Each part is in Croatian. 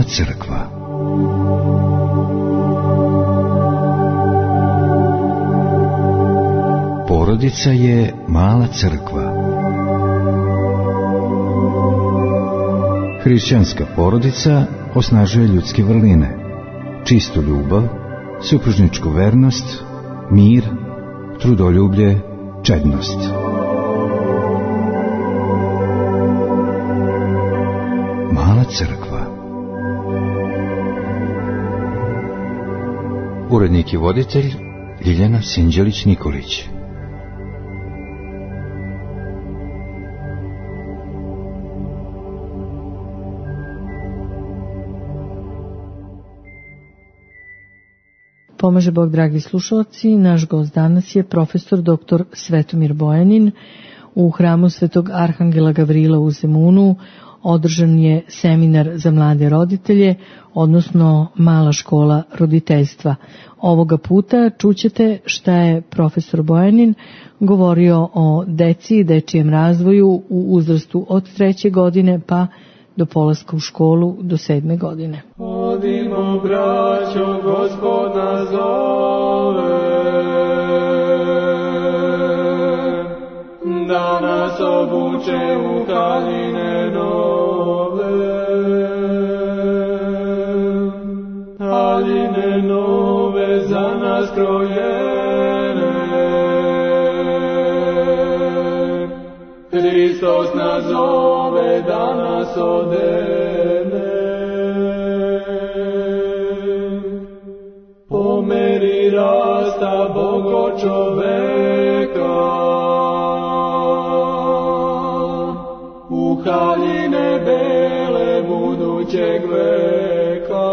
crkva. Porodica je mala crkva. Hrišćanska porodica osnažuje ljudske vrline, čistu ljubav, supružničku vernost, mir, trudoljublje, čednost. Mala crkva. Urednik i voditelj Ljiljana Sinđelić-Nikolić. Pomaže Bog, dragi slušalci. Naš gost danas je profesor dr. Svetomir Bojanin. U hramu Svetog Arhangela Gavrila u Zemunu održan je seminar za mlade roditelje, odnosno mala škola roditeljstva. Ovoga puta čućete šta je profesor Bojanin govorio o deci i dečijem razvoju u uzrastu od 3. godine pa do polaska u školu do 7. godine. Odimo, braćo, Gospod nas zove, da nas obuče u haljine nove, haljine nove za nas krojene. Hristos nas zove da nas odene, po meri rasta Bogo čoveka, u haljine bele budućeg veka.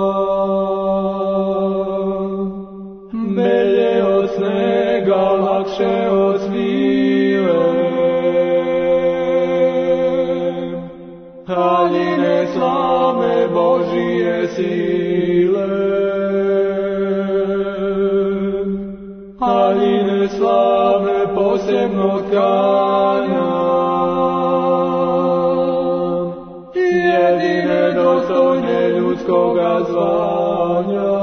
Melje od snega, lakše od svile, haljine slame Božije sile, haljine slave posebnog tkanja, jedine dostojne ljudskoga zvanja.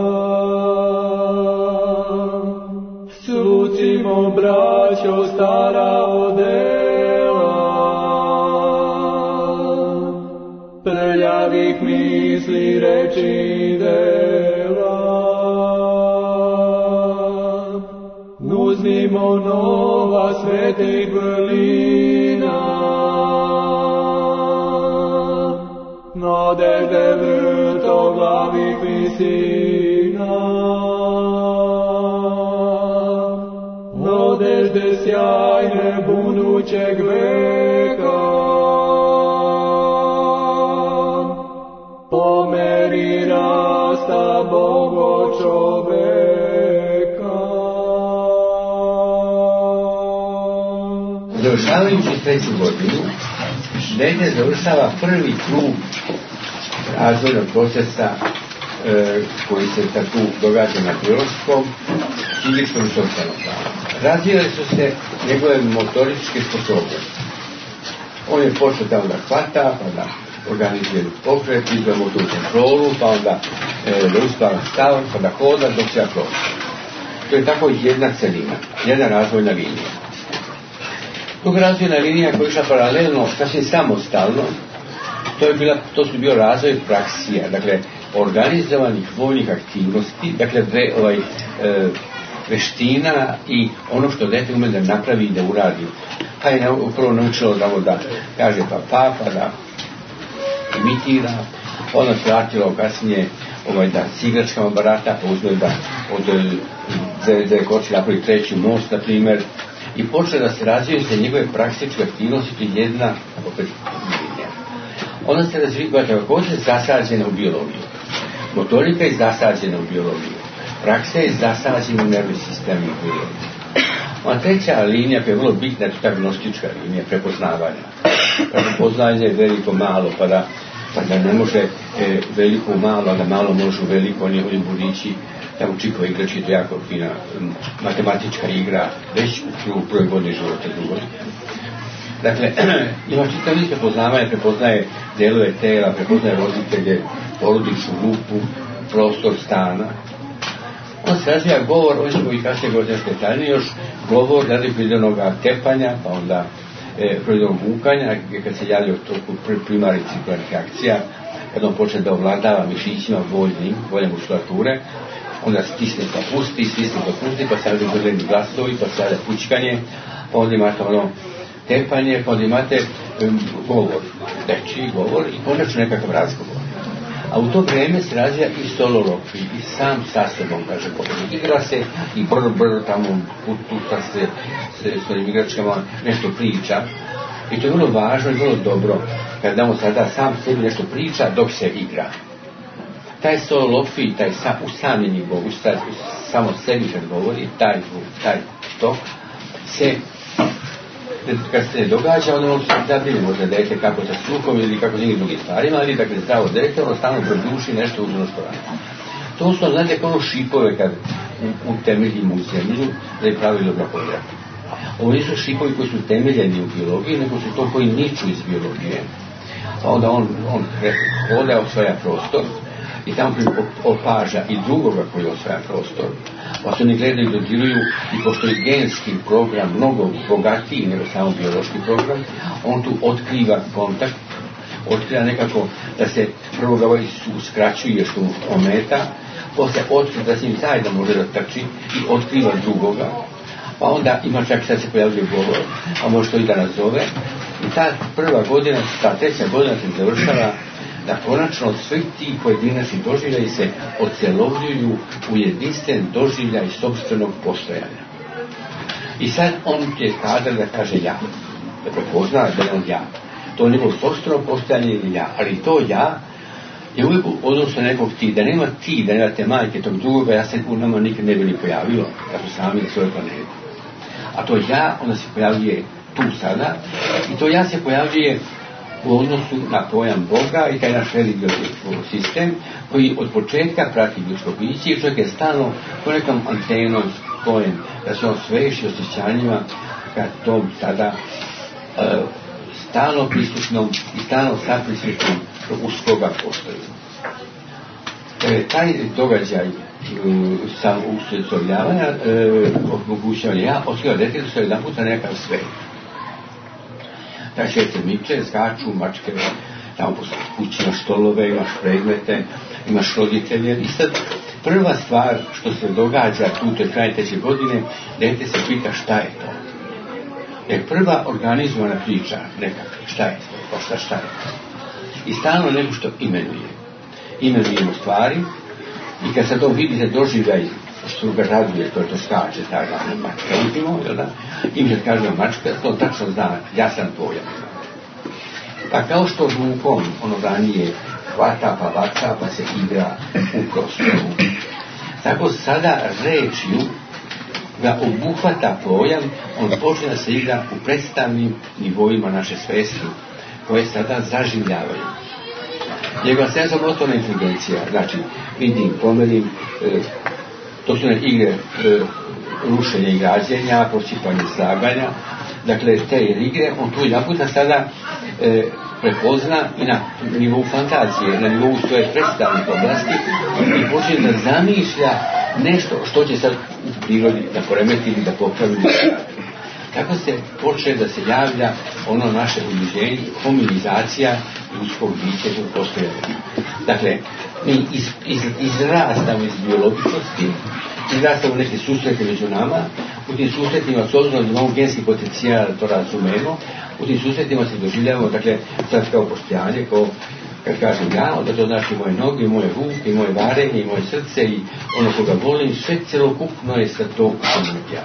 Slucimo, braćo, stara odela, prljavih misli, reči i dela. Uzmimo nova svetih vrlina, nadežde vrtoglavih visina, nadežde sjajne budućeg veka. Po meri rasta Bogo čoveka. Završavajući 3. godinu, dete završava prvi krug razvojnog procesa koji se tako događa na biološkom, fizičkom i socijalnom planu. Razvijale su se njegove motoričke sposobnosti. On je počeo da onda hvata, pa da organizuje pokret, izgleda motor kontrolu, pa onda da uspava stav, pa da hoda dok se prođe. To je tako jedna celina, jedna razvojna linija. Druga razvojna linija koja je išla paralelno, sasvim samostalno, to su bio razvoj praksija, dakle organizovanih vojnih aktivnosti, dakle veština i ono što dete ume da napravi i da uradi. Pa je prvo naučilo da kaže pa da imitira, onda se vratilo kasnije da s igračkama barata, pa uzme da od koči napravi 3. most, na primjer, i počne da se razvijaju se njegove praktičke aktivnosti jedna opet linija. Onda se razvijaju također zasađena u biologiju. Motorika je zasađena u biologiju. Praksa je zasađena u nervni sistem i biologiju. A 3. linija koja je vrlo bitna je ta gnostička linija prepoznavanja. Prepoznanje veliko malo, pa da ne može veliko u malo, a da malo može u veliko, oni budići, tamo čikova igrači, to je jako fina matematička igra, već u prvoj godini života, drugoj. Dakle, ima čitav niz prepoznavanja, prepoznaje delove tela, prepoznaje roditelje, porodičnu grupu, prostor stana. On se razvija govor, ovdje ćemo i kasnije govoriti nešto detaljnije, još govor radi prirodnog tepanja, pa onda prirodnog vukanja, kad se javlja u toku primarnih cirkularnih akcija, kad on počne da ovladava mišićima volje muskulature, onda stisne pa pusti, pa se javljaju željeni glasovi, pa se javlja pučkanje, pa onda imate ono tepanje, pa onda imate govor, dečiji govor i konačno nekakav razgovor. A u to vrijeme se razvija i sololokvi, i sam sa sobom, kaže Bojan. Igra se i brr tamo puta se s ovim igračkama nešto priča. I to je vrlo važno i vrlo dobro kada on sada sam sebi nešto priča dok se igra. Taj sololokvi, taj usamljeni govor, samo sebi kad govori, taj tok se kad se događa, ono se zabrine možda dete kako sa sluhom ili kako s nekim drugim stvarima, ali dakle zdravo dete, ono stalno produši nešto uz ono što radi. To su, znate, kao šipove kad utemeljimo u zemlju, da je pravilno ga podrati. Ovo nisu šipovi koji su temeljeni u biologiji, nego su to koji niču iz biologije. Pa onda on hoda, osvaja prostor i tamo opaža i drugoga koji osvaja prostor. Pa se oni gledaju, dodiruju i pošto je genski program mnogo bogatiji nego samo biološki program, on tu otkriva kontakt, otkriva nekako da se prvo ga ovaj uskraćuje što mu ometa, poslije otkriva da s njim zajedno može da trči i otkriva drugoga, pa onda ima čak sad se pojavljuje govor, a može to i da nazove. I ta prva godina, ta treća godina se završava da konačno svi ti pojedinačni doživljaji se ocelovljuju u jedinstven doživljaj sopstvenog postojanja. I sad on je kadar da kaže ja, da prepozna da je on ja. To je njegov sopstveno postojanje ili ja, ali to ja je uvijek u odnosu nekog ti, da nema ti, da nemate majke tog drugoga, ja se u nama nikad ne bi ni pojavilo, da su sami na svojoj planeti. A to ja, onda se pojavljuje tu sada, i to ja se pojavljuje u odnosu na pojam Boga i taj naš religiozni sistem koji od početka prati ljudsko biće i čovjek je stalno po nekom antenom spojen da se on sveši osjećanjima kad tom tada stalno prisutnom i stalno saprisutnom uskoga postoji. Taj događaj sam usredstavljavanja mogućavanja ja otkriva djetetu se jedan puta nekakav svet. Taj svijet se miče, skaču, mačke, tamo po kući imaš stolove, imaš predmete, imaš roditelje. I sad prva stvar što se događa tu toj kraj treće godine, dete se pita šta je to. Jer prva organizovana priča nekako, šta je to, šta je to. I stalno nego što imenuje. Imenujemo stvari i kad sad to vidite doživljaj što ga raduje, to je to skače, ta glavna mačka, vidimo, jel da? I mi kad kažemo mačka, to tačno zna, jasan pojam. Pa kao što rukom ono ranije hvata pa baca pa se igra u prostoru, tako sada rečju ga obuhvata pojam, on počne da se igra u predstavnim nivoima naše svesti, koje sada zaživljavaju. Njegova senzomotorna inteligencija, znači vidim, pomerim, to su igre rušenja i građenja, prosipanje slaganja, dakle te igre, on tu jedan puta sada prepozna i na nivou fantazije, na nivou svoje predstavnih oblasti i počne da zamišlja nešto što će sad u prirodi da poremeti ili da popravi. Tako se počne da se javlja ono naše udruženje, hominizacija ljudskog bića u postojanju. Dakle, mi izrastamo iz biologičnosti, izrastamo neke susrete među nama, u tim susretima, s obzirom da imamo genski potencijal, to razumemo, u tim susretima se doživljavamo, dakle, sad kao postojanje, kao, kad kažem ja, onda to znači moje noge, i moje ruke, i moje varenje, i moje srce, i ono koga volim, sve celokupno je sad to ja.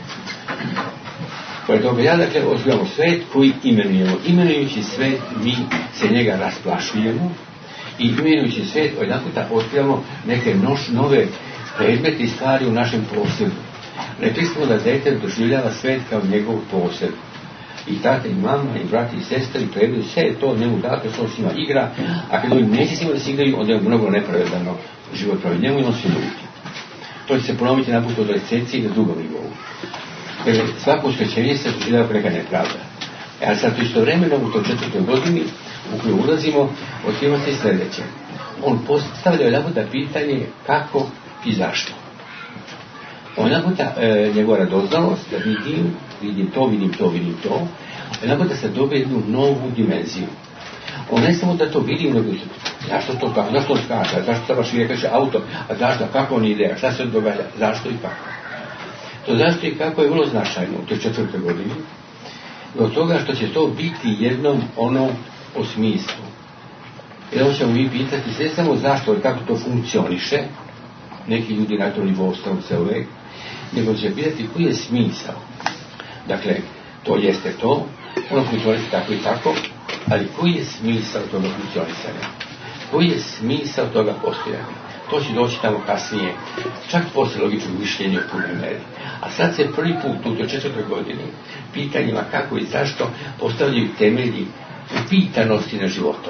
Pored toga ja, dakle, otkривamo svet koji imenujemo. Imenujući svet, mi se njega rasplašujemo i imenujući svet, jedan puta otkrivamo neke nove predmete i stvari u našem posjedu. Rekli smo da dete doživljava svet kao njegov posjed. I tate, i mama, i brati, i sestre, i predmeti, sve je to njemu dato, što s njima igra, a kad oni neće s njima da se igraju, onda je mnogo nepravedano život pravi njemu i on se ljuti. To će se ponoviti na putu od adolescencije i na drugom nivou. Jer svako uskraćenje se doživljava kao neka nepravda. A sad istovremeno u toj 4. godini u koju ulazimo, otkriva se sljedeće. On postavlja jedan puta pitanje kako i zašto. Jedan puta njegova radoznalost, da vidim to, jedan puta se dobije jednu novu dimenziju. On ne samo da to vidim, nego zašto to kako, zašto on skače, zašto se baš kaže auto, a zašto, kako on ide, šta se događa, zašto i kako. To zašto i kako je vrlo značajno u toj 4. godini, od toga što će to biti jednom ono o smislu. Jer ovo ćemo mi pitati sve samo zašto i kako to funkcioniše, neki ljudi na to nivou se uvek, nego će pitati koji je smisao. Dakle, to jeste to, ono funkcionisati tako i tako, ali koji je smisao toga funkcionisanja? Koji je smisao toga postojanja? To će doći tamo kasnije, čak poslije logičnog mišljenja u punoj meri. A sad se prvi put u toj 4. godini pitanjima kako i zašto postavljaju temelji upitanosti na životom.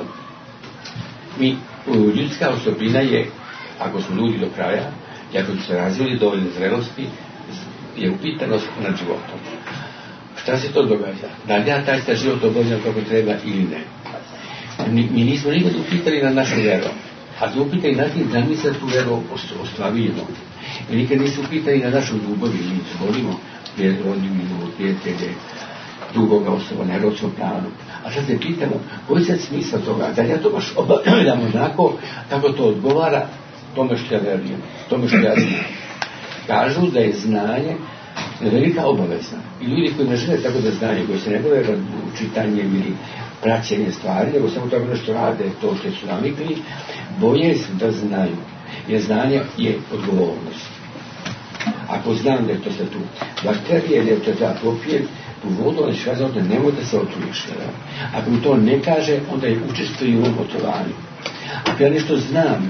Ljudska osobina je, ako smo ljudi do kraja, i ako se razvili dovoljne zrelosti, je upitanost nad životom. Šta se to događa? Da li ja taj život obavljam kako treba ili ne? Mi nismo nikad upitali na našu vjeru, a smo upitali na tim da mi se tu vjeru ostvarujemo. I nikad nisu upitali na našu ljubav ili mi volimo rodinu, prijatelje, drugoga osoba na erotskom planu. A sad se pitamo, koji je smisao toga? Da ja to baš obavljam onako kako to odgovara tome što ja verujem, tome što ja znam. Kažu da je znanje velika obaveza. I ljudi koji ne žele tako da znaju, koji se ne bave čitanjem ili praćenjem stvari, nego samo tako nešto rade, to što su navikli, boje se da znaju. Jer znanje je odgovornost. Ako znam da je to sad tu bakterije, da je to da popijem, tu vodu, on će kazati da nemoj da se otruješ. Ako mi to ne kaže, onda je učestvuje u ovom otovanju. Ako ja nešto znam,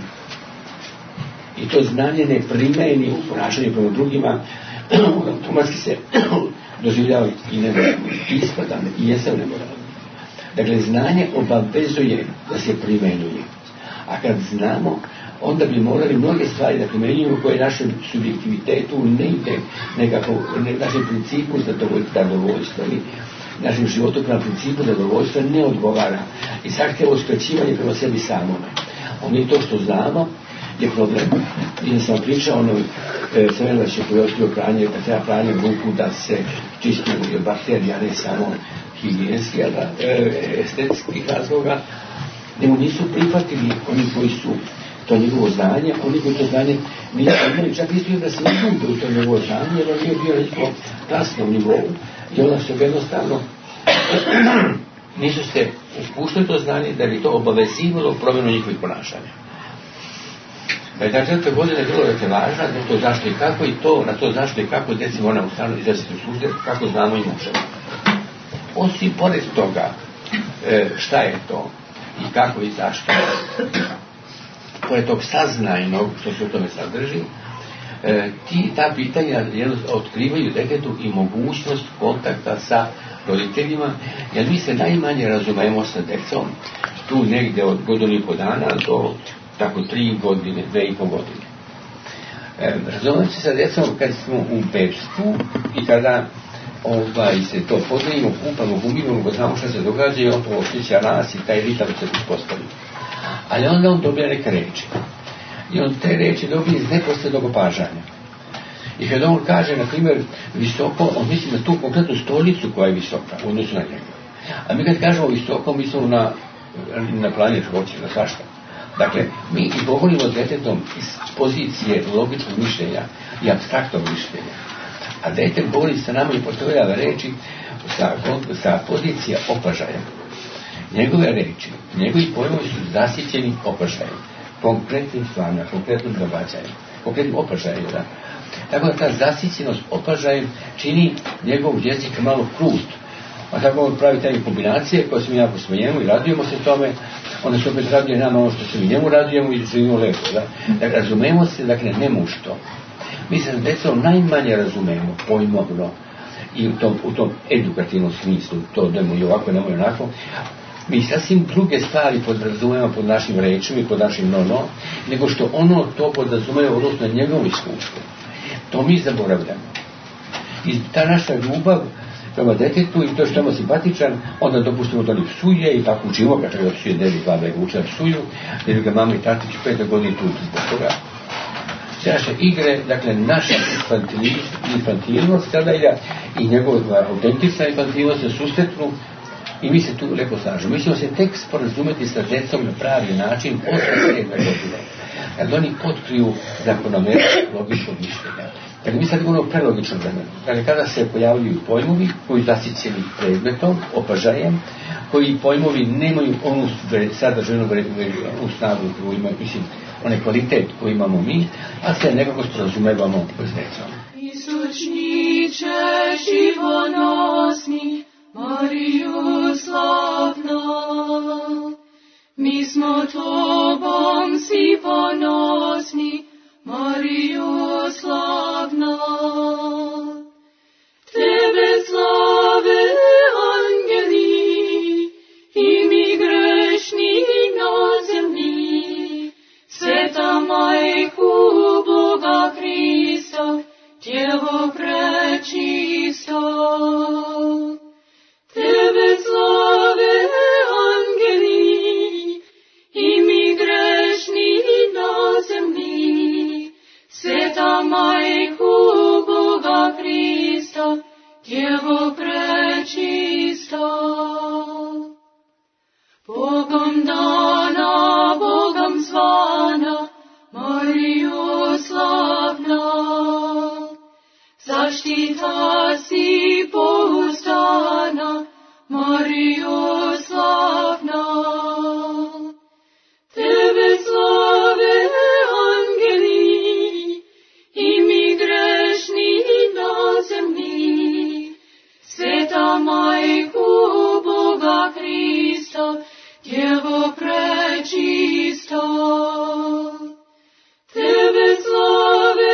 i to znanje ne primeni u ponašanju prema drugima, automatski se doživljava i nemoralno, i ispadane, i jesam nemoralno. Dakle, znanje obavezuje da se primenjuje. A kad znamo, onda bi morali mnoge stvari da primenjujemo koje našem subjektivitetu ne ide nekako, našem principu zadovoljstva ili našem životu prema principu zadovoljstva ne odgovara. I zahtjeva uskraćivanje prema sebi samome. Ono je to što znamo, je problem. I sam pričao Crvenovače koji je otkrio pranje, kad treba pranje ruku da se čisti od bakterija, ne samo higijenski, estetskih razloga, nego nisu prihvatili oni koji su to njegovo znanje, oni koji to znanje nisu imali, čak nisu im da se izgubili u to njegovo znanje, jer on nije bio nekako klasnom nivou i onda su jednostavno nisu se upuštili to znanje da bi to obavezivalo promjenu njihovih ponašanja. Ta 4. godina je bilo važna za to zašto i kako i to, na to zašto i kako djeci mora u stanu izraziti u susret, kako znamo i možemo. Osim pored toga šta je to i kako i zašto, pored tog saznajnog što se u tome sadrži, ta pitanja otkrivaju detetu i mogućnost kontakta sa roditeljima, jer mi se najmanje razumemo sa djecom tu negdje od godinu i po dana do tako 3 godine, 2,5 godine. Razumemo se sa djecom kad smo u bebstvu i kada se to podnijemo, kupamo, gumimo, znamo što se događa i on to osjeća nas i taj ritam se uspostavi. Ali onda on dobija neke reči. I on te reči dobije iz neposrednog opažanja. I kada on kaže, na primjer, visoko, on misli na tu konkretnu stolicu koja je visoka u odnosu na njega. A mi kad kažemo visoko, mislimo na planet hoće, na svašta. Dakle, mi govorimo s djetetom iz pozicije logičnog mišljenja i apstraktnog mišljenja. A dete govori sa nama i postavljava reči sa pozicija opažaja. Njegove reči, njegovi pojmovi su zasićeni opažajem, konkretnim stvarima, konkretnim događajem, konkretnim opažajem. Da. Tako da ta zasićenost opažajem čini njegov jezik malo krut. A tako on pravi taj kombinacije koje se mi jako smijemo i radujemo se tome, onda se opet raduje nama ono što se mi njemu radujemo i živimo lepo. Dakle, razumemo se, dakle, nemušto. Mi se s djecom najmanje razumemo pojmovno i u tom edukativnom smislu, to nemoj ovako, nemoj onako. Mi sasvim druge stvari podrazumemo pod našim rečima i pod našim nego što ono to podrazumemo odnosno na njegovom iskustvu. To mi zaboravljamo. I ta naša ljubav prema detetu i to što je simpatičan, onda dopustimo da li psuje i tako učimo ga, čak da psuje devi, baba ga uče da psuju, jer ga mama i tatić 5 godina tu zbog toga. Naše igre, dakle naša infantilnost sada i njegova autentična infantilnost se susretnu i mi se tu lepo slažemo. Mi ćemo se tek sporazumeti sa djecom na pravi način posle 7 godine. Kad oni otkriju zakonomerno logičnog mišljenja. Dakle, mi sad govorimo o prelogičnom vremenu. Dakle, kada se pojavljuju pojmovi koji zasićeni predmetom, opažajem, koji pojmovi nemaju onu sadržajnu snagu koju imaju, mislim, onaj kvalitet koji imamo mi, a se nekako sporazumevamo s djecom. Istočniče živonosni, Mariju slavna, mi smo tobom svi ponosni, Mariju slavna. Tebe slave angeli i mi grešni na zemlji, Sveta Majku Boga Krista, Djevo prečisto. Tebe slave angeli i mi grešni na zemlji, Sveta Majku Boga Krista, Djevo prečisto. Bogom dana, Bogom zvana, Mariju slavna, zaštita si pouzdana, Mariju slavna. Tebe slave angeli i mi grešni na zemlji, Sveta Majku Boga Krista, Djevo prečisto. Tebe slave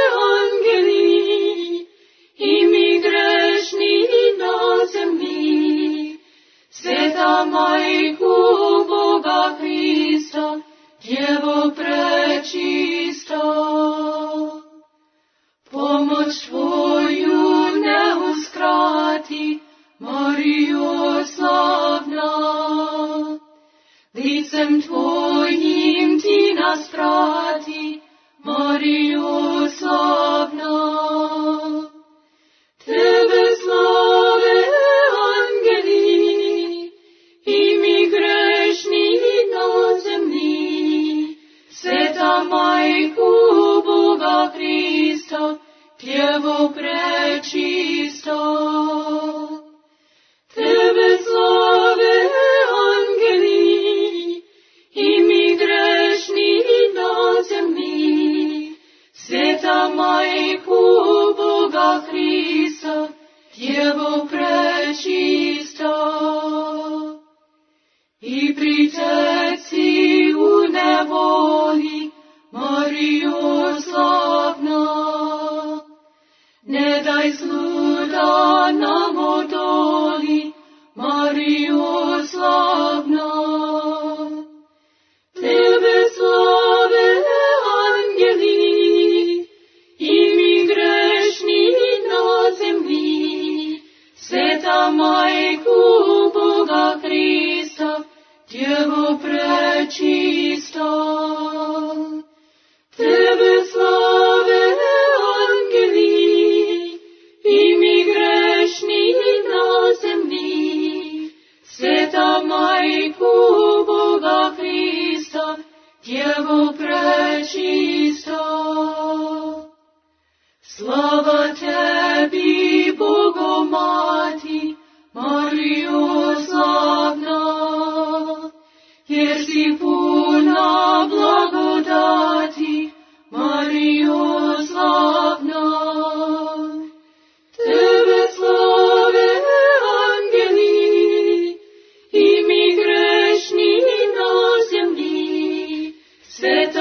angeli i mi grešni na zemlji, Sveta Majku Boga Krista, Djevo prečisto. Pomoć tvoju ne uskrati, Mariju slavna, licem tvojim ti nas prati, Mariju slavna. Tebe slave angeli i mi grešni na zemlji, Sveta Majku Boga Krista, Djevo prečisto. Tebe slave angeli i mi grešni na zemlji, Sveta Majku Boga Krista, Djevo prečisto. I pri teci u nevoli, Mariju slavna, ne daj zlu da nam odoli, Mariju slavna. Tebe slave angeli i mi grešni na zemlji, Sveta Majku Boga Krista, Djevo prečisto. Tebe slave angeli i mi grešni na zemlji, Sveta Majku Boga Krista, Djevo prečisto. Slava tebi, Bogomati, Mariju slavna, jer si puna blagodati, Mariju slavna. Tebe slave angeli i mi grešni na zemlji, Sveta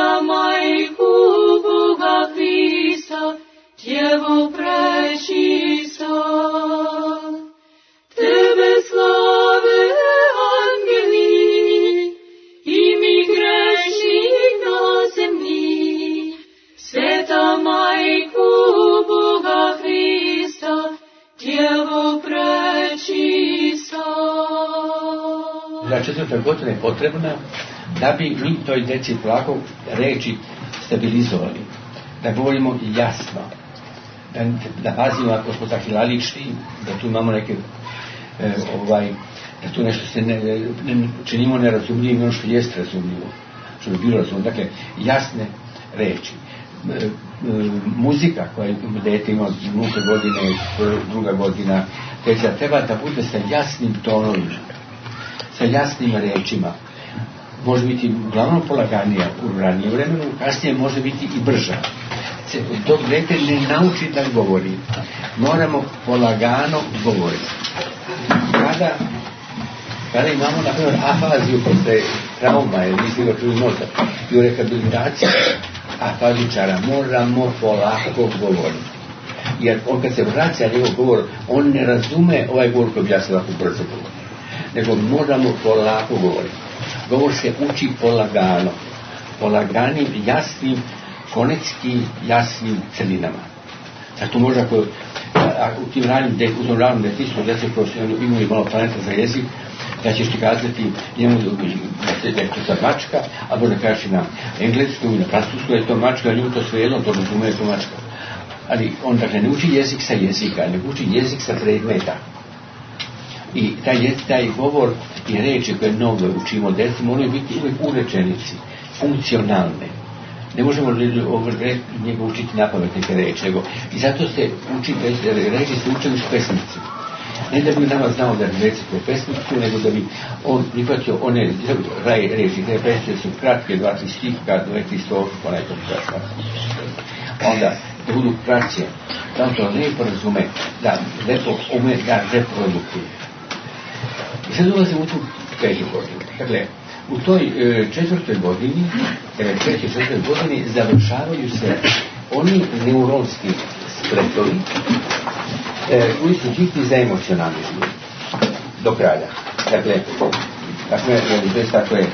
4. godina je potrebna da bi mi toj djeci polako reči stabilizovali, da govorimo jasno, da pazimo ako smo tahilalični, da tu imamo neke da tu nešto se ne činimo nerazumljivim, ono što jest razumljivo, što bi bilo razumljivo, dakle jasne reči. Muzika koja dete ima 0 godine, 2 godina, treba da bude sa jasnim tonovima, sa jasnim rečima. Može biti uglavnom polaganija u ranije vremenu, kasnije može biti i brža. Dok dete ne nauči da govori, moramo polagano govoriti. Kada imamo, na primjer, afaziju posle trauma, ili mislimo čuli mozak, i u rehabilitaciji afazičara moramo polako govoriti. Jer on kad se vraća njegov govor, on ne razume ovaj govor koji bi ja se ovako brzo govori. Nego moramo polako govoriti. Govor se uči polagano, polaganim, jasnim, fonetski jasnim celinama. Zato možda u tim ranim detisu, da se imaju malo planeta za jezik, da ćeš ti kazati njemu da je to sad mačka, a možda kažeš na engleskom i na francuskom je to mačka, a njemu to svejedno, to razume je to mačka. Ali on dakle ne uči jezik sa jezika, ne uči jezik sa predmeta. I taj govor i reči koje mnogo učimo djeci moraju biti uvijek u rečenici, funkcionalne. Ne možemo njega učiti napamet neke reči, nego i zato se uči, reči se uče uz pesmici. Ne da bi nama znao da recite pesmicu, nego da bi on prihvatio one reči, te pesmice su kratke, 2-3 stihka, 2-3 strofe, pa nekako kratka. Onda, da budu kraće, da on to lijepo razume, da lepo ume da reprodukuje. I sad dolazimo u tu 5. godinu. Dakle, u toj 4. godini, 4. godini završavaju se oni neuronski spletovi koji su bitni za emocionalni život. Do kraja. Dakle, tako je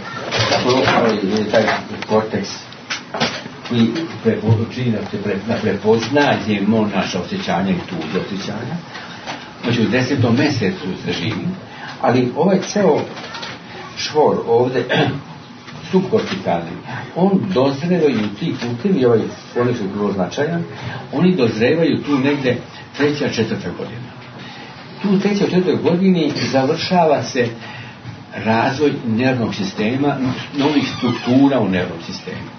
taj korteks koji čini da prepoznajemo naša osjećanja i tuđe osjećanja. Znači u 10. mjesecu se živi, ali ovaj ceo švor ovdje subkortikalni, on dozrevaju ti putevi, oni su vrlo značajan, oni dozrevaju tu negde 3. a 4. godina. Tu u 3. a 4. godini završava se razvoj nervnog sistema, novih struktura u nervnom sistemu.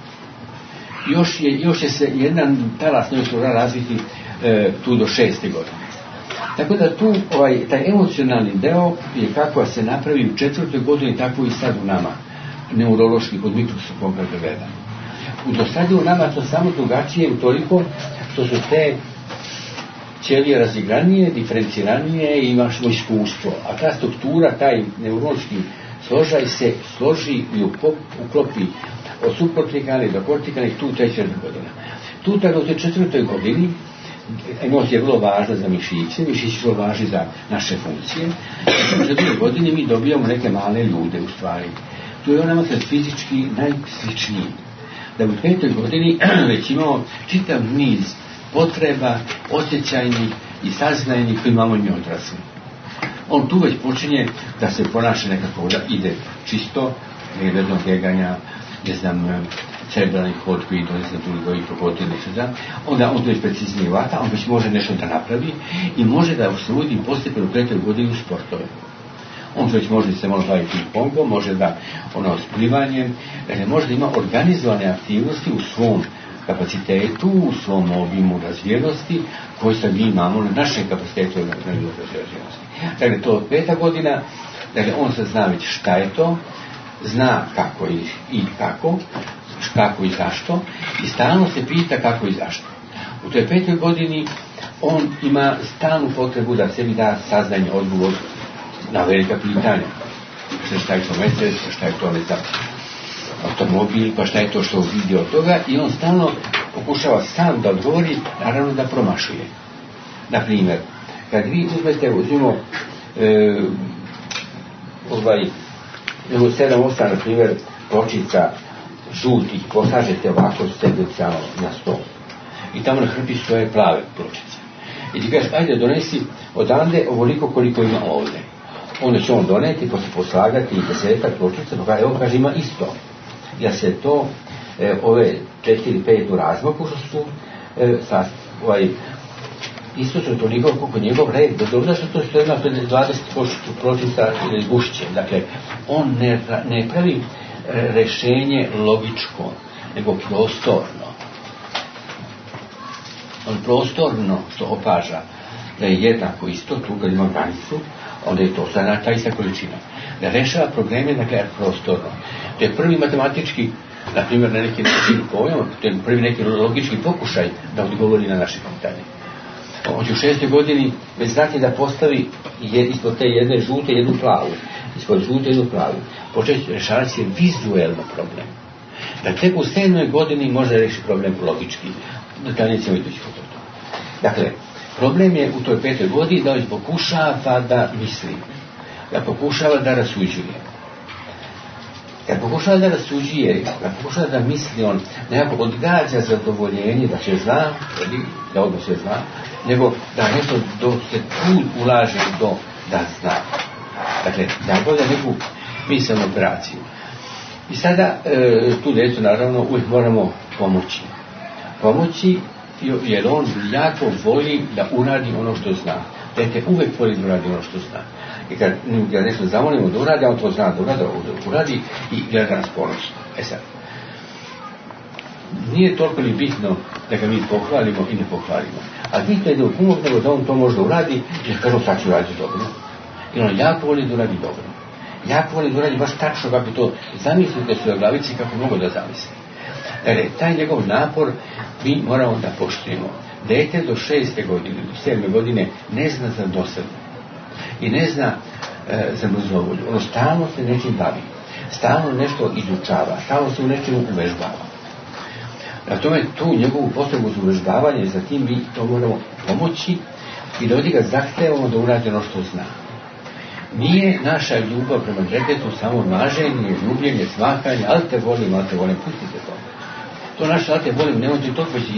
Još će se jedan talas novih struktura razviti tu do 6. godine. Tako da tu taj emocionalni deo je kako se napravi u 4. godini, tako i sad u nama, neurološki, pod mikroskopom gledano. Do sad je u nama to samo drugačije utoliko što su te ćelije razigranije, diferenciranije i imaš iskustvo. A ta struktura, taj neurološki složaj se složi i uklopi od subkortikalnih do kortikalnih tu u 3. godina. Tu tako u 4. godini emocija je vrlo važna za mišiće, mišići su važni za naše funkcije. U 4. godini mi dobijamo neke male ljude u stvari. Tu je on nama sad fizički najsličniji. Da u 5. godini već imamo čitav niz potreba, osjećajnih i saznajnih koji imamo mi odrasli. On tu već počinje da se ponaša nekako, da ide čisto, beznog jeganja, ne znam, cerebralnih hod koji idu, ne znam, drugi prohodili, onda on to već preciznije vata, on već može nešto da napravi i može da se uvodi postepeno u 5. godini u sportove. On već može se malo baviti pingpongom, može da splivanjem, može da ima organizovane aktivnosti u svom kapacitetu, u svom obimu razvijenosti, koji sad mi imamo na našem kapacitetu razvijenosti. Dakle, to od 5. godina, dakle, on sad zna već šta je to, zna kako i kako i zašto, i stalno se pita kako i zašto. U toj 5. godini on ima stalnu potrebu da sebi da saznanje, odgovor na velika pitanja. Šta je to Mercedes, šta je to automobil, pa šta je to što vidi od toga, i on stalno pokušava sam da odgovori, naravno da promašuje. Na primjer, kad vi uzmemo 7-8, na primjer, pločica žutih, posažete ovako stepencijalno na stol. I tamo na hrpi stoje plave pločice. I ti kažeš, ajde donesi odande ovoliko koliko ima ovdje. onda će on doneti, poslagati 10 pločica, pa evo kaže ima isto. Ja se to, ove 4-5 u razmaku što su isto su toliko koliko njegov red, bez obzira što to što ima 20 pločica ili gušće. Dakle, on ne pravi rešenje logičko, nego prostorno. On prostorno što opaža da je jednako isto, tu kad ima granicu, onda je to sada ta ista količina. Da rešava probleme, dakle, prostorno. To je prvi matematički, na primjer, na neki način pojam, to je prvi neki logički pokušaj da odgovori na naše pitanje. On će u 6. godini bez znati da postavi ispod te jedne žute jednu plavu. Ispod žute jednu plavu. Početi rešavati se vizuelno problem. Da tek u 7. godini može rešiti problem logički. Da nećemo idući kod toga. Dakle, problem je u toj 5. godini da on pokušava da misli. Da pokušava da rasuđuje. Kad pokušava da rasuđuje, kad pokušava da misli, on nekako odgađa zadovoljenje da se zna, da odmah se zna, nego da nešto do se trud ulaže do da zna. Dakle, da obavlja neku mislenu operaciju. I sada tu djecu naravno uvijek moramo pomoći. Pomoći jer on jako voli da uradi ono što zna. Dete uvijek voli da uradi ono što zna. I kad ga nešto zamolimo da uradi, on to zna da uradi i gleda nas ponosno. Sad, nije toliko ni bitno da ga mi pohvalimo i ne pohvalimo. A bitno je da pomognemo da on to možda uradi, jer kažemo sad ću raditi dobro. I on jako voli da uradi dobro. Jako voli da uradi baš tačno kako to zamislite svoje glavici kako mogu da zamisli. Dakle, taj njegov napor mi moramo da poštujemo. Dete do 6. godine, do 7. godine ne zna za dosadno. I ne zna za brzovolju. Ono stalno se nečim bavi. Stalno nešto izučava. Stalno se u nečemu uvežbava. Na tome tu njegovu potrebu za uvežbavanje, zatim mi to moramo pomoći i da ga zahtevamo da uradi ono što zna. Nije naša ljubav prema djetetu samo maženje, ljubljenje, smakanje, ali te volim, pustite to. To naše ali te volim, nemojte to već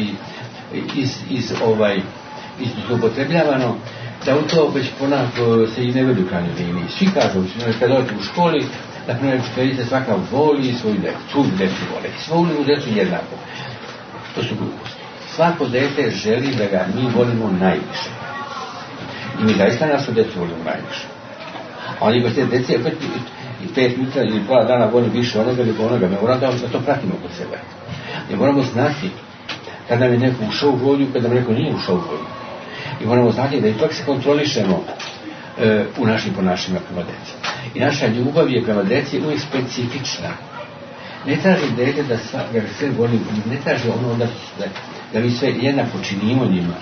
izupotrebljavano, da u to već ponako se i ne veli u krajnjoj liniji. Svi kažu, kad odete u školi, na primjer, učiteljica svaka voli svoju djecu, svu djecu vole, svu djecu jednako. To su gluposti. Svako dete želi da ga mi volimo najviše. I mi zaista našu djecu volimo najviše. A oni bez te djece opet 5 minuta ili pola dana volim više onoga ili onoga. Mi moramo da to pratimo kod sebe. I moramo znati kad nam je neko ušao u volju, kad nam neko nije ušao u volju. I moramo znati da ipak se kontrolišemo u našim ponašanjima prema djeci. I naša ljubav je prema djeci uvijek specifična. Ne traži dete da ga sve volimo, ne traži ono da mi sve jednako činimo njima.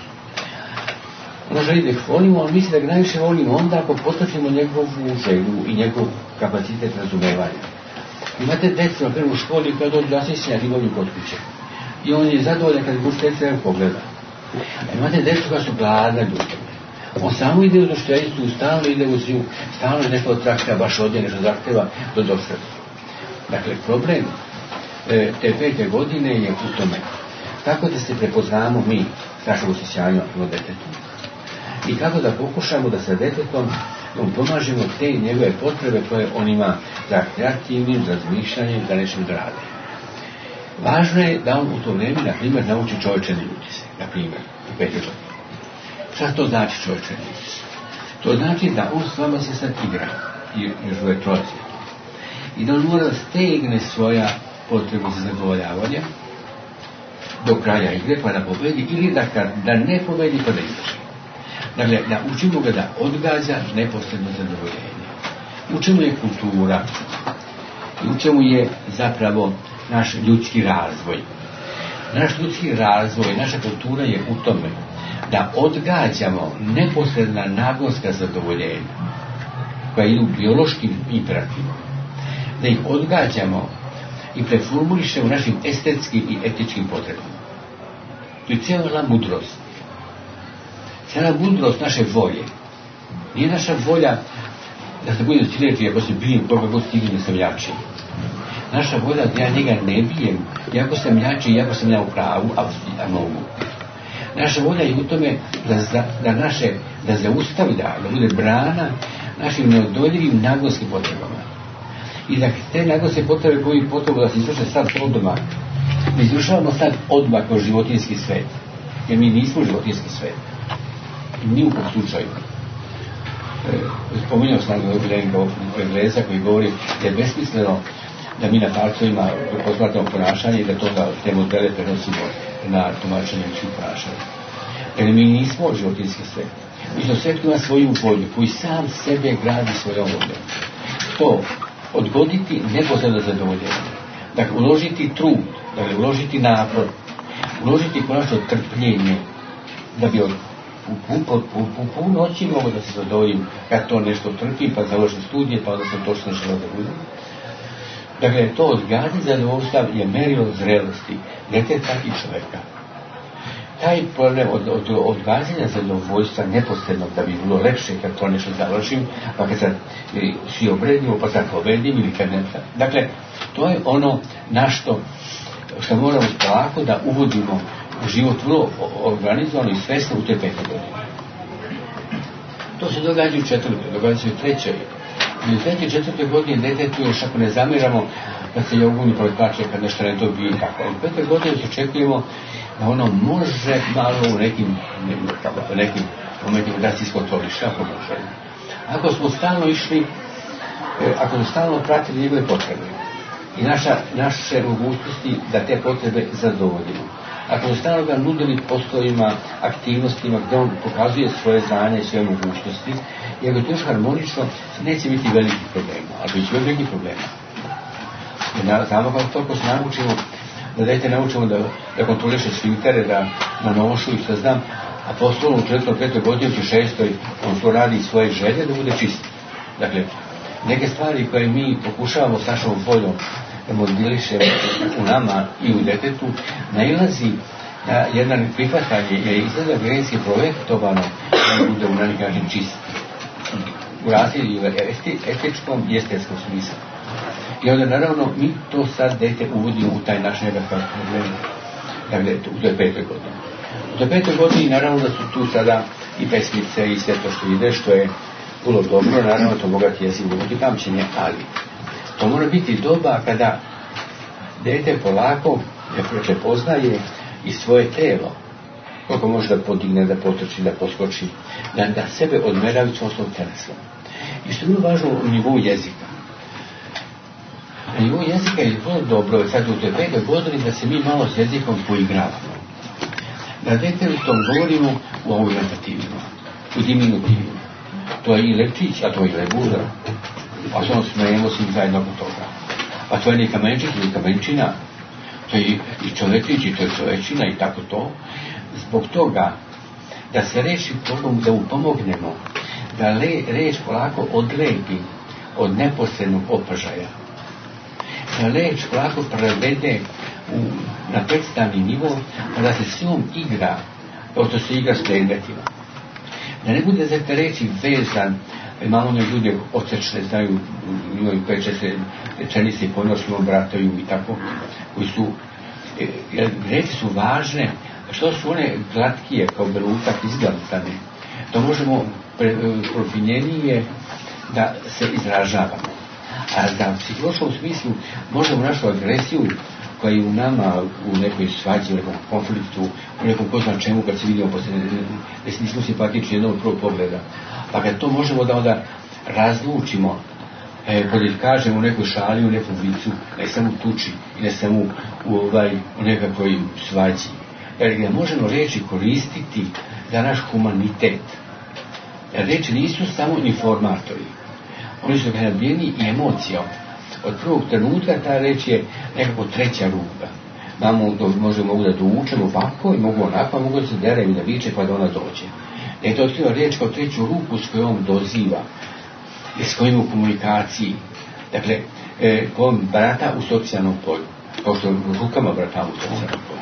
Ono želi da ih volimo, on misli da ga najviše volimo onda ako potočimo njegovu želju i njegov kapacitet razumevanja. Imate djecu, na primjer u školi, kada dođu asistinja ljubavlju kod kuće. I on je zadovoljan kada učiteljica pogleda. A imate djecu koja su gladna ljubav. On samo ide uz učiteljicu, stalno ide uz nju, stalno je nešto od zahteva, baš ovdje nešto zahteva do dosada. Dakle, problem te 5. godine je u tome. Kako da se prepoznamo mi s našeg osjećanja o detetu. I kako da pokušamo da sa detetom pomažemo te njegove potrebe koje on ima za kreativnim razmišljanjem, za nečim da rade. Važno je da on u to vrijeme, na primjer, nauči čovječane ljudise. Na primjer, u 5. godini. Šta to znači čovječane ljudise? To znači da on s vama se sad igra. I još uvijek trojice. I da on mora da stegne svoja potreba za zadovoljavanje do kraja igre pa da pobedi ili da ne pobedi pa da izdrži. Dakle, da učimo ga da odgađa neposredno zadovoljenje. Učimo je kultura i učimo je zapravo naš ljudski razvoj. Naš ljudski razvoj, naša kultura je u tome da odgađamo neposredna nagonska zadovoljenja koja idu biološkim imperativima. Da ih odgađamo i preformulišemo našim estetskim i etičkim potrebama. To je cijela mudrost. Cijela mudrost naše volje. Nije naša volja da se budem slijepi ako se bijem, koliko god stignem da sam jači. Naša volja da ja njega ne bijem, iako sam jači, iako sam ja u pravu, a mogu. Naša volja je u tome da zaustavi, da bude brana našim neodoljivim nagonskim potrebama. I da te nagonske potrebe koji potrebu da se izvrše sad odmah, ne izvršavamo sad odmah kao životinjski svet, jer mi nismo životinjski svet. Ni u kom slučaju. Spominjao sam Engleza koji govori da je besmisleno da mi na parcovima posmatramo ponašanje i da to te modele prenosimo na tumačenje ljudskih ponašanja. Jer mi nismo životinjski svet. Mi smo svet koji ima svoju volju, koji sam sebe gradi svojom voljom. To odgoditi neposredno zadovoljenje. Dakle, uložiti trud, dakle, uložiti napor, uložiti konačno trpljenje, da bi u pun noći mogu da se zadovoljim kad to nešto trpi, pa završim studije, pa onda sam to što želeo da budem. Dakle, to odgađanje zadovoljstva je merilo zrelosti djeteta i čoveka. Taj problem od odgađanja zadovoljstva neposredno da bi bilo lepše kad to nešto završim, pa kad sad svi obredimo, pa sad povedim ili kad ne. Dakle, to je ono na što moramo polako da uvodimo u život vrlo organizovano i svesno u te 5. godine. To se događa u 4. događa se u 3. I u 3. i 4. godini detetu još ako ne zamiramo da se joguni proplače kad nešto ne dobije i tako. U 5. godini se očekujemo da ono može malo u nekim momentima da se iskontroliše, ako može. Ako smo stalno išli, ako smo stalno pratili njegove potrebe i naše mogućnosti da te potrebe zadovoljimo. Ako smo stalno ga nudili poslovima, aktivnostima gdje on pokazuje svoje znanje i svoje mogućnosti, i ako je to još harmonično, neće biti velikih problema, ali bit će velikih problema. Znamo kako toliko se naučimo, da dajte naučimo da kontroliše sfinktere, da na nošu i što znam, a poslovno u 4. 5. godini u 6. on to radi svoje želje da bude čist. Dakle, neke stvari koje mi pokušavamo s našom voljom da modeliše u nama i u detetu, nailazi na jedan prihvatanje, jer izgleda genetski projektovano da bude u neki način čist. U razlijedu etičkom i estetskom smislu. I onda naravno mi to sad dete uvodimo u taj naš nekakav problem. Dakle, u toj 5. godini. U toj 5. godini naravno da su tu sada i pesmice i sve to što ide, što je bilo dobro, naravno to bogati jezik uvodi pamćenje, ali to mora biti doba kada dete polako prepoznaje i svoje telo, koliko može da podigne, da potrči, da poskoči, da sebe odmeravi svojom telesom. I što je bilo važno u nivou jezika. Na nivou jezika je vrlo dobro, sad u toj 5. godini da se mi malo s jezikom poigravamo. Da detetom govorimo u augmentativima, u diminutivima. To je i lepčić, a to je i lebuza. A što smijemo svi zajedno oko toga. A to je ni kamenčić ili kamenčina. To je i čovečić i to je čovečina i tako to. Zbog toga da se reči da upomognemo, da reč polako odlepi od neposrednog opržaja. Da reč polako prevede na predstavni nivo, a da se s njom igra, kao što se igra s predmetima. Da ne bude za te reči vezan, malo ne ljudi odsečne, znaju, imaju 5-6 rečenice i ponošno obrataju i tako, koji su, reči su važne, što su one glatkije, kao belutak izglancane, to možemo profinjenije da se izražavamo. A da u psihološkom smislu možemo našu agresiju koja je u nama u nekoj svađi, u nekom konfliktu, u nekom ko zna čemu kad se vidimo poslije da se nismo simpatični jednog prvog pogleda. Pa kad to možemo da onda razlučimo, kada kažemo u nekoj šali, u nekom vicu, ne samo u tuči i ne samo u nekakvoj svađi. Jer gdje možemo reči koristiti za naš humanitet. Jer reči nisu samo informatori. Oni su nabijeni i emocijom. Od prvog trenutka ta reč je nekako treća ruka. Mogu da doučemo ovako i mogu onako, mogu da se derem i da viče pa da ona dođe. Da je to otkriva reč kao treću ruku s kojom doziva i s kojim u komunikaciji. Dakle, kojom brata u socijalnom polju. Kao što rukama brata u socijalnom polju.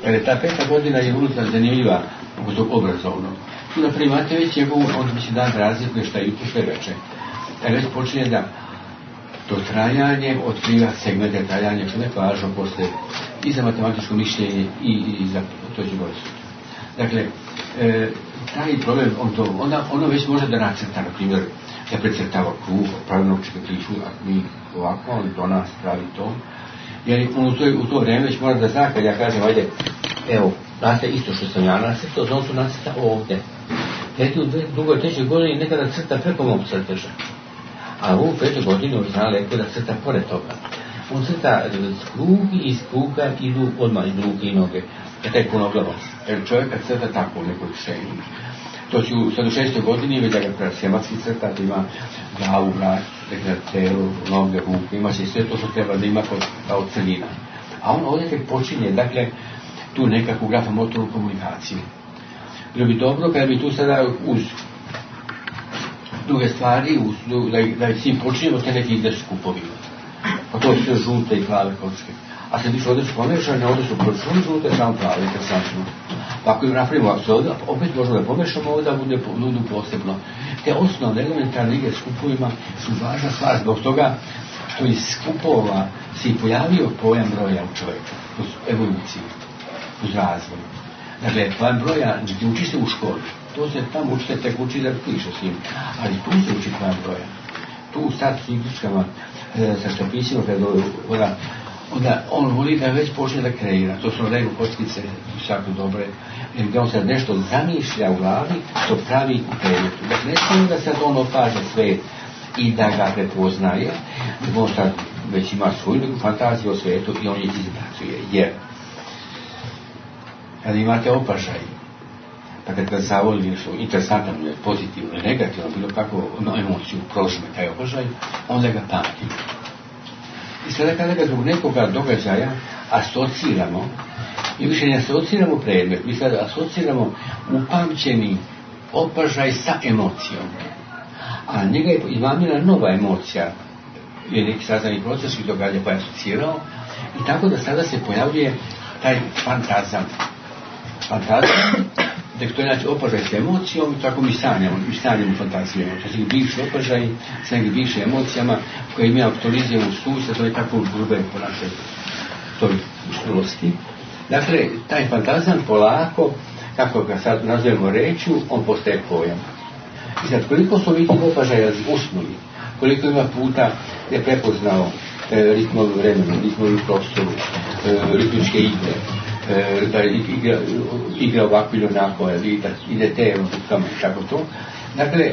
Jer ta 5. godina je unutra zanimljiva oko tog obrazovnog. Tu na primate već on mi se dan razlikuje šta je jutro sve veče. Taj već počinje da to trajanje otkriva segmente trajanja, što je važno poslije i za matematičko mišljenje i za to će govoriti. Dakle, taj problem, ono već može da nacrta, na primjer, da precrtava krug, pravilnog čekatiću, a mi ovako, on do nas pravi to. Jer u to vreme već mora da zna, kad ja kažem, ajde, evo, znate isto što sam ja nacrtao, on su nacrta ovdje. Dete u drugoj, trećoj godini nekada crta preko mog crteža. A u 5. godini on zna lepo da crta pored toga. On crta krug i iz kruga idu odmah iz ruke i noge. Taj punoglavac. Jer čovjek kad crta tako u nekoj rješenju. To će sad u 6. godini već da ga schematski crta, da ima glavu, vrat, telo, noge, ruke, ima će sve to što treba da ima kao celina. A on ovdje tek počinje, dakle, tu nekakvu grafomotornu komunikaciju. Bilo bi dobro kada bi tu sada uz druge stvari, da svi počinjemo te neki ide skupovima. Pa to sve žute i plave kočke. A sad više ovdje su pomešane, ovdje su prošli žute, samo plave, interesantno. Pa ako im napravimo ovdje, opet možemo da pomešamo ovdje, da budu posebno. Te osnovne elementarne igre skupovima su važna stvar, zbog toga što iz skupova se i pojavio pojam broja u čovjeku, uz evoluciju, uz razvoj. Dakle, pojam broja ne uči se u školi, to se tamo učite tek uči da piše s njim, ali tu se uči pojam broja. Tu u statusu igričkama sa štapićima onda on voli da već počne da kreira. To su Lego kockice, svako dobre, jer da on sad nešto zamišlja u glavi, to pravi u predmetu. Dakle, ne samo da sad on opaža svijet i da ga prepoznaje, da on sad već ima svoju neku fantaziju o svijetu i on je izbacuje. Jer kada imate opažaj, pa kad ga zavoli nešto interesantno, pozitivno, negativno, bilo kako emociju prožme taj opažaj, onda ga pamti. I sada kada ga zbog nekoga događaja asociramo, mi više ne asociramo predmet, mi sada asociramo upamćeni opažaj sa emocijom. A njega je imamila nova emocija, je neki saznani proces koji događa pa je asocirao, i tako da sada se pojavljuje taj fantazam. Dakle, to je znači opažaj s emocijom, tako mi sanjamo fantazijama. To su bivši opažaj s nekim bivšim emocijama koje mi aktualizujemo u suvisle, to je tako grube po našoj toj uštulosti. Dakle, taj fantazam polako, kako ga sad nazovemo rečju, on postaje pojam. I sad, koliko smo vidjeli opažaja usnuli, koliko ima puta je prepoznao ritmovi vremena, ritmovi prostoru, ritmičke igre, da igra ovako ili onako, da ide telo, kako to. Dakle,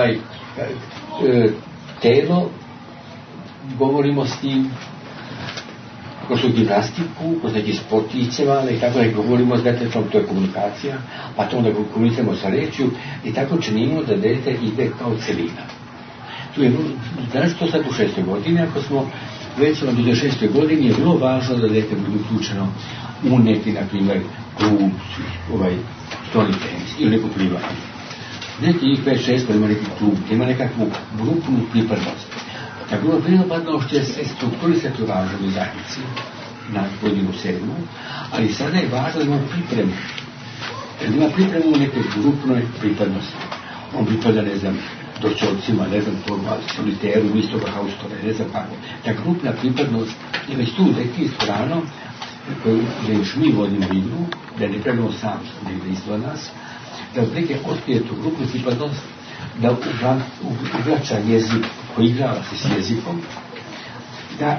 telo, govorimo s njim, kroz gimnastiku, kroz neke sportice male i tako da govorimo s detetom, to je komunikacija, pa to onda komunicamo sa rečju i tako činimo da dete ide kao celina. Tu je, znaš to sad u 6. godini, ako smo već do 6. godini je vrlo važno da dete bude uključeno u neki, na primjer, klub, stolni tenis ili neku privatu. Neki njih 5-6 pa ima neki klub, ima nekakvu grupnu pripadnost. Ta grupna pripadnost će se strukturisati u važnoj zajednici na godinu 7. Ali sada je važno da ima pripremu. Jer ima pripremu u nekoj grupnoj pripadnosti. On pripada, ne znam, dočovcima, ne znam, soliteru, istoga haustore, ne znam kako. Ta grupna pripadnost je već tu dekist rano, da još mi vodimo igru, da ne pravimo sam negdje izvan nas, da otprilike otkrije tu grupnu pripadnost, da uvraća jezik, poigrava se s jezikom, da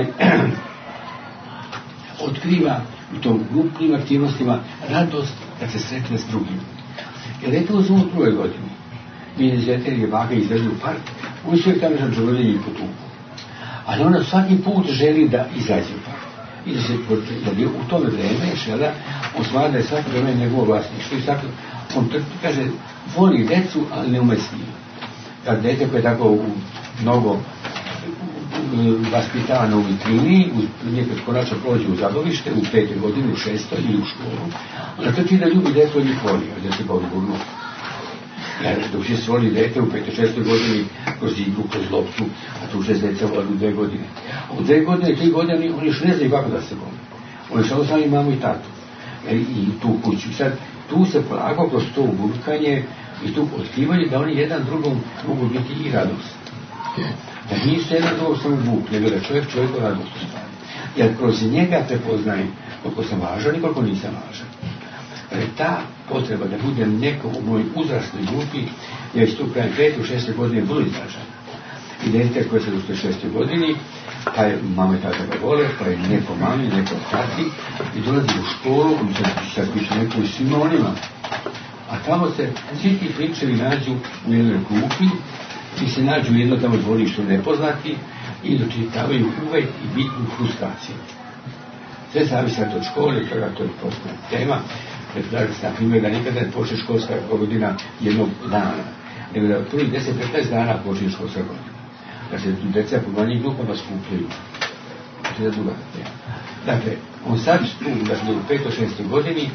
otkriva u tom grupnim aktivnostima radost kad se sretne s drugim. Jer je to u 2. godini. Mi iz veterije vaga izvedu u park, oni su uvijek tamo za džurovljenje i potuku. Ali ona svaki put želi da izađe u park. I da se u tome vreme šela, on smatra da je svaki vreme njegovo vlasništvo i svaki, on kaže, voli decu, ali ne ume s njim. Kad dete koje je tako mnogo vaspitavano u vitrini, nekad konačno prođe u zabavište, u 5. godini, u 6. ili u školu, onda to ti da ljubi decu, on ih voli, da se kao odgovorno. Jer dok će se voli dete u 5. 6. godini kroz igru, kroz loptu, a tu 6 deca voli u 2 godine. A u 2 godine, 3 godine, oni još ne znaju kako da se voli. Oni samo znaju mamu i tatu. i tu kuću. Sad, tu se polako kroz to burkanje i tu otkrivaju da oni jedan drugom mogu biti i radost. Da nisu jedan drugom samo buk, nego da čovjek radost stvari. Jer kroz njega prepoznajem koliko sam važan i koliko nisam važan. Ta potreba da budem neko u mojoj uzrasnoj grupi je već tu krajem 5. u 6. godine vrlo izražena. I dete koje se u 6. godini, pa je mama i tata ga vole, pa je neko mami, neko tati i dolazi u školu, on se sad piše neko i svima onima. A tamo se svi ti pričevi nađu u jednoj klupi i se nađu u jedno tamo dvorištu nepoznati i dočitavaju uvek i bitnu frustraciju. Sve zavisi od škole, toga to je postana tema. Predlaže se, na primjer, da nikada ne počne školska godina jednog dana, nego da prvih 10-15 dana počne školska godina. Da se deca po manjim grupama skupljaju. To je druga tema. Dakle, on sad tu, da smo u 5-6 godini,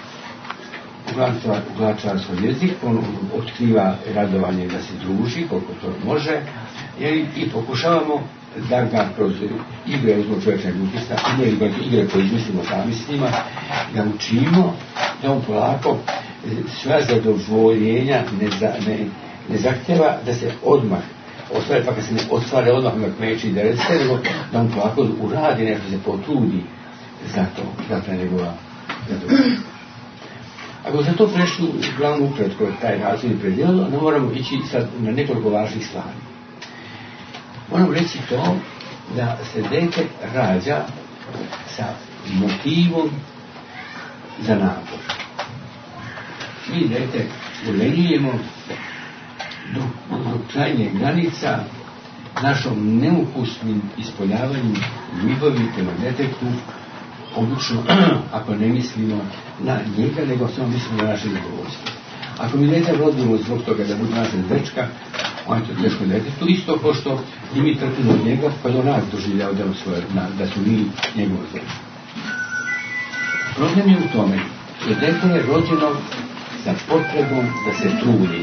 uglačava svoj jezik, on otkriva radovanje da se druži, koliko to može, i pokušavamo da ga kroz igre uzmo čovječnog upisa, igre koje izmislimo sami s njima, da učimo da on polako sva zadovoljenja ne zahtjeva da se odmah ostvare, pa kad se ne ostvare odmah na kmeći i derece, nego da on polako uradi nešto, se potrudi za to, dakle njegova zadovoljenja. Ako se to prešli uglavnom ukratko taj razvoj predijelo, onda moramo ići sad na nekoliko važnih stvari. Moram reći to da se dete rađa sa motivom za napor. Mi dete ulenjujemo do krajnje granica našom neukusnim ispoljavanjem ljubavi prema detetu, obično, ako ne mislimo na njega, nego samo mislimo na naše zadovoljstvo. Ako mi dete rodimo zbog toga da bude naša dečka, on je to teško detetu, isto ko što i mi trpimo od njega, pa do nas doživljava da su mi njegovo dečka. Problem je u tome što dete je rođeno sa potrebom da se trudi.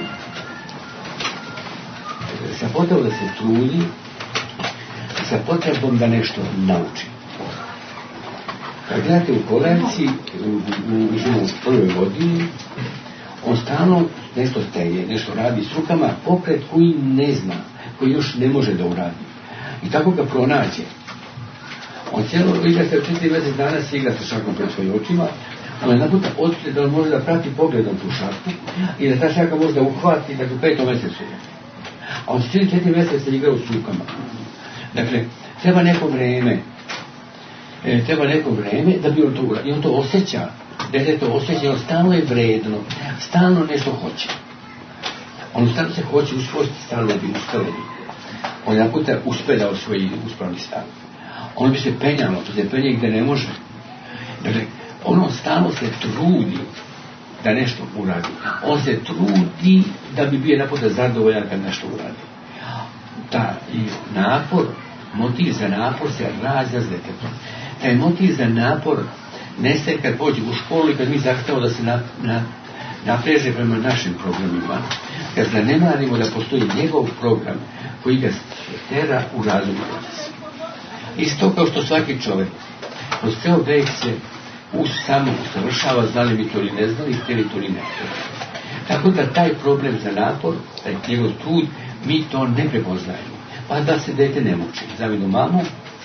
Sa potrebom da se trudi, sa potrebom da nešto nauči. Kad gledate u kolekciji, u prvoj godini, on stalno nešto steje, nešto radi s rukama, pokret koji ne zna, koji još ne može da uradi. I tako ga pronađe. On cijelo igra se 4 mjesec dana se igra sa šakom pred svojim očima, ali naputa otkrije da on može da prati pogledom tu šaku i da ta šaka može da uhvati u 5. mjesecu. A on se 4 mjeseca igra s rukama. Dakle, treba neko vreme da bi on to uradio. I on to osjeća. Dete to osjeća, on stalno je vredno, stalno nešto hoće. On stalno se hoće usvojiti, stalno bi ustavljeni. On jedan puta uspe da osvoji uspravni stav. On bi se penjalo, to se penje gdje ne može. Dakle, ono stalno se trudi da nešto uradi. On se trudi da bi bio jedan puta zadovoljan kad nešto uradi. Ta i napor, motiv za napor se rađa s detetom. Taj motiv za napor nestaje kad pođe u školu i kad mi zahtevamo da se napreže prema našim programima. Kad zanemarimo da postoji njegov program koji ga tera u razum proces. Isto kao što svaki čovjek kroz ceo vek se samo usavršava, znali mi to ili ne znali, htjeli to ili ne htjeli. Tako da taj problem za napor, taj njegov trud, mi to ne prepoznajemo. Pa da se dete ne muči. Zavidu mamu,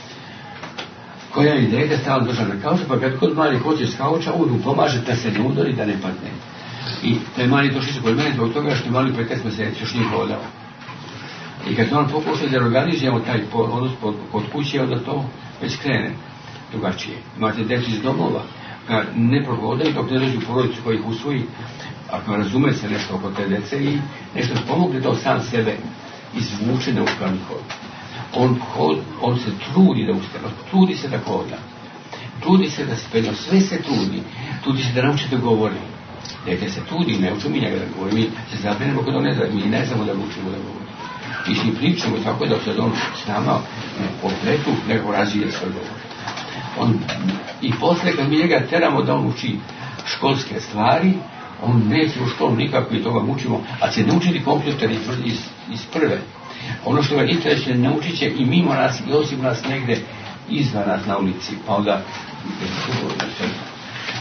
koja je dete stalno drža na kauču, pa kad kod mali hoće s kauča, uvijek mu pomaže da se ne udori, da ne padne. I taj mali došli kod mene zbog toga što je mali 15 mjeseci još nije hodao. I kad on pokuša da organizujemo taj odnos kod kuće, onda to već krene drugačije. Imate djecu iz domova, kad ne prohodaju dok ne dođu porodicu koji ih usvoji, ako razume se nešto oko te djece i nešto pomogne da sam sebe izvuče na uspravni hod. On se trudi da ustane, trudi se da hoda, trudi se da se penja, sve se trudi se da nauči da govori. Dete se trudi, ne učimo mi njega da govori, mi se zabrinemo kod on ne zna, mi ne znamo da učimo da govori. I s njim pričamo i tako da se on s nama u portretu nego razvije svoj govor. I posle kad mi njega teramo da on uči školske stvari, on neće u školu nikako i toga mučimo, a će naučiti kompjuter iz prve. Ono što ga interesuje naučit će i mimo nas i osim nas negde izvan nas na ulici, pa onda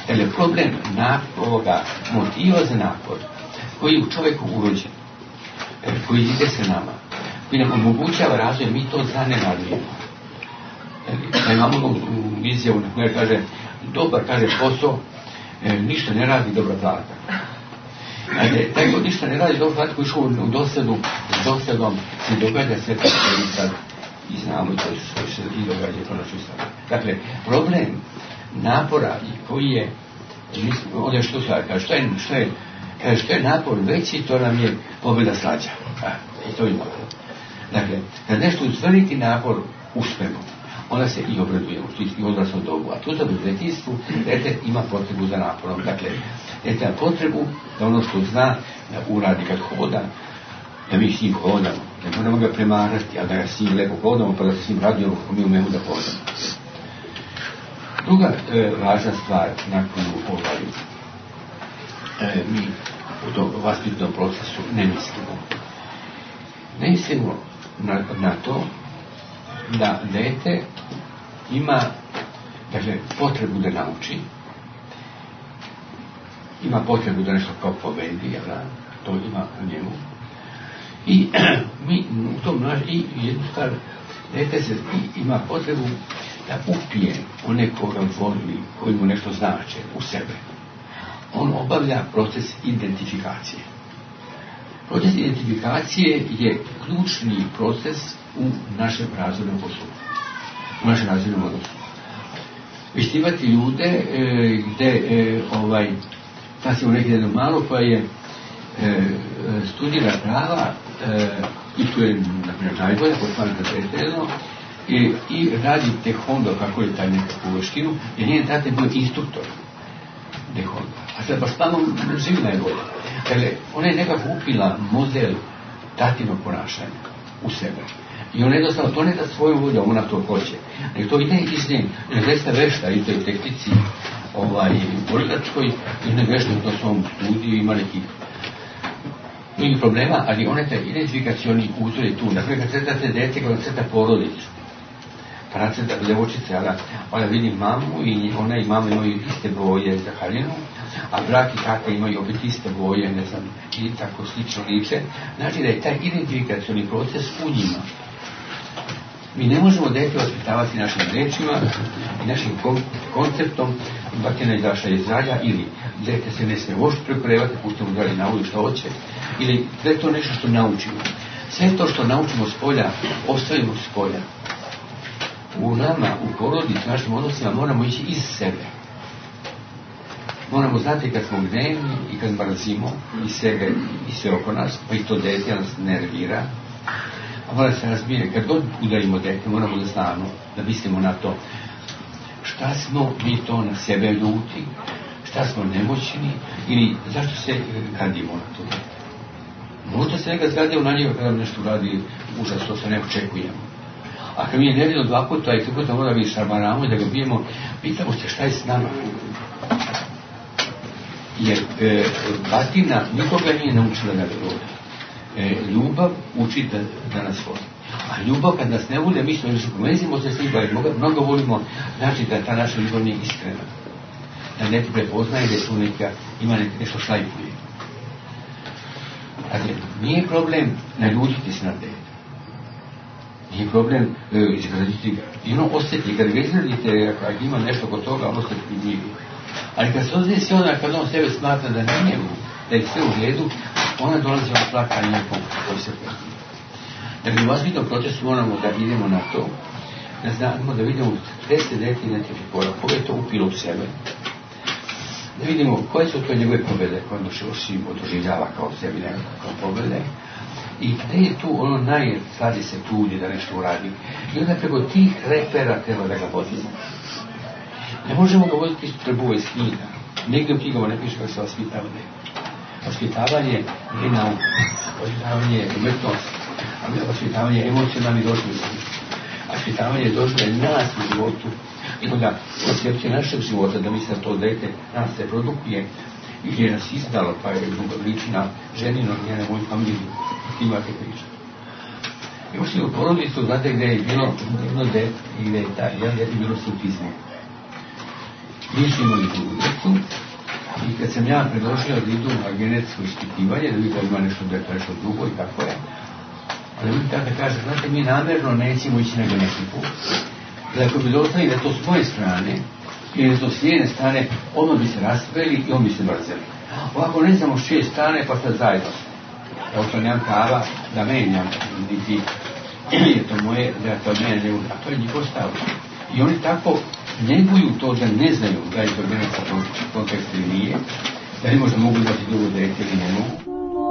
Dakle, problem ovoga motiva za napor koji je u čovjeku urođen, koji ide se nama, koji nam omogućava razvoj, mi to zanemarujemo. Da imamo izjavu na kojoj kaže, dobar, kaže, posao, ništa ne radi, dobra plata. Dakle, taj god ništa ne radi, dobra plata koji išao u dosadom se događa sve to što mi sad i znamo i to se i događa konačno sad. Dakle, problem napora koji je, ovdje što se kaže, što je napor veći, to nam je pobjeda slađa. I to ima. Dakle, kad nešto uz veliki napor uspemo, onda se i obradujemo, i odraslo dobu. A tu za djetinjstvu dete ima potrebu za naporom. Dakle, dete ima potrebu da ono što zna da uradi kad hoda, da mi s njim hodamo. Ne moramo ga premarati, ali da ga s njim lepo hodamo, pa da se s njim radujemo kako mi umemo da hodamo. Druga važna stvar nakon mi u tom vaspitnom procesu ne mislimo. Ne mislimo na to da dete ima, dakle, potrebu da nauči, ima potrebu da nešto kao pobedi, jel da, to ima u njemu. I mi u tom i jednu stvar, dete se ima potrebu da upije one koga voli, koji mu nešto znače u sebe. On obavlja proces identifikacije. Proces identifikacije je ključni proces u našem razvojnom postupku, u našem razvojnom odnosu. Vi ćete imati ljude gde sad smo neki jedno malo koja je studira prava i tu je, na primjer, najbolja, potpuno pretredno, i radi tehondo, kako je taj nekakvu veštinu, jer njen tate bio instruktor tehondo. A sad baš tamo živi najbolje. Dakle, ona je nekako upila model tatinog ponašanja u sebe. I ona jednostavno, to ne da svoju volju, ona to hoće. Nek to ide iz nje, ne zaista vešta i toj tehnici borilačkoj, i ne vešta u tom svom studiju, ima nekih problema, ali ona je taj identifikacioni uzor je tu. Dakle, kad crtate dete, kad crta porodicu, pa crta djevojčice, ona vidi mamu i ona i mama imaju iste boje za haljinu, a brak i tata imaju opet iste boje, ne znam, i tako slično liče. Znači da je taj identifikacioni proces u njima. Mi ne možemo dete vaspitavati našim rečima i našim konceptom, batina izašla iz ralja, ili dete se ne smije uopšte prekorevati, pustimo da li nauči što hoće, ili sve to nešto što naučimo. Sve to što naučimo s polja, ostavimo s polja. U nama, u porodici, u našim odnosima moramo ići iz sebe. Moramo znati kad smo gnevni i kad mrzimo i sebe i sve oko nas, pa i to dete nas nervira. A mora se razbije, kad god udarimo dete, moramo da znamo, da mislimo na to šta smo mi to na sebe ljuti, šta smo nemoćni ili zašto se gradimo na to dete. Možda se nekad zgadimo na njega kada nešto radi užas, to se ne očekujemo. A kad mi je nervino 2 puta i 3 puta mora bi šarmaramo i da ga bijemo, pitamo se šta je s nama. Jer batina nikoga nije naučila da ga vodi. Ljubav uči da nas vodi. A ljubav kad nas ne vode, mi smo još pomezimo se s njim, mnogo volimo, znači da ta naša ljubav nije iskrena. Da ne ti prepoznaje da je tu ima nešto šlajpuje. Dakle, nije problem naljutiti se na dete. Nije problem izgraditi ga. I ono osjeti, kad ga izgradite, ako ima nešto kod toga, ono se primiri. Ali kad se odnesi onda, kad on sebe smatra da nije da je sve u redu, ona dolazi od plakanja koji se postoji. Dakle, u vaspitnom procesu moramo da idemo na to, da znamo da vidimo gdje se dete identifikora, koje je to upilo u sebe, da vidimo koje su to njegove pobjede koje doživljava kao sebi nekako kao pobjede i gdje je tu ono najsladi se trudi da nešto uradi. I onda preko tih repera treba da ga vodimo. Ne možemo ga voditi iz trebova iz knjiga. Negdje u knjigama ne piše kako se vaspitavanje. Vaspitavanje je nauka, vaspitavanje je umetnost, a vaspitavanje je emocionalni doživljaj. Vaspitavanje je doživljaj nas u životu. I onda koncepcija našeg života, da misle to dete nas se produkuje i je nas izdalo, pa je liči na ženino, njene moju familiju. Imate priča. I ušli u porodicu, znate gdje je bilo jedno dete i gdje je taj jedan dete bilo s autizmom. nisu imali drugu djecu. I kad sam ja predložio da idu na genetsko ispitivanje, da vidi da ima nešto drugo i kako je, ali ljudi tada kaže, znate, mi namjerno nećemo ići na genetiku, da ako bi doznali da je to s moje strane, ili to s njene strane, ono bi se raspeli i on bi se mrzeli. Ovako ne znamo s čije strane, pa sad zajedno. Kao što nemam prava da menjam, niti je to moje, da ja to menjam, a to je njihov stav. I oni tako neguju to da ne znaju da je to genetska kontekst ili nije, da li možda mogu imati drugo dete ili ne mogu.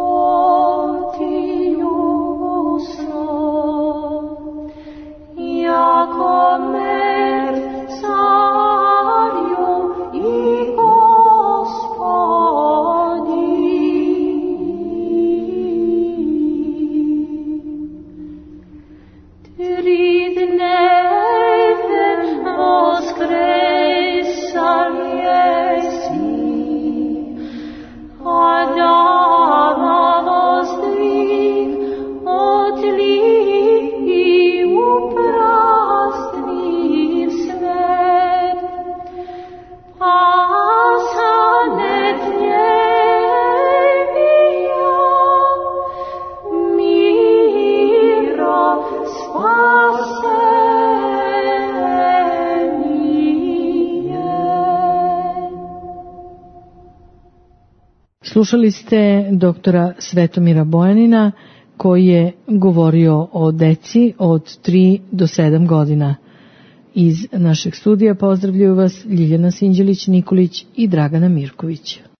Slušali ste doktora Svetomira Bojanina koji je govorio o deci od 3 do 7 godina. Iz našeg studija pozdravljaju vas Ljiljana Sinđelić-Nikolić i Dragana Mirković.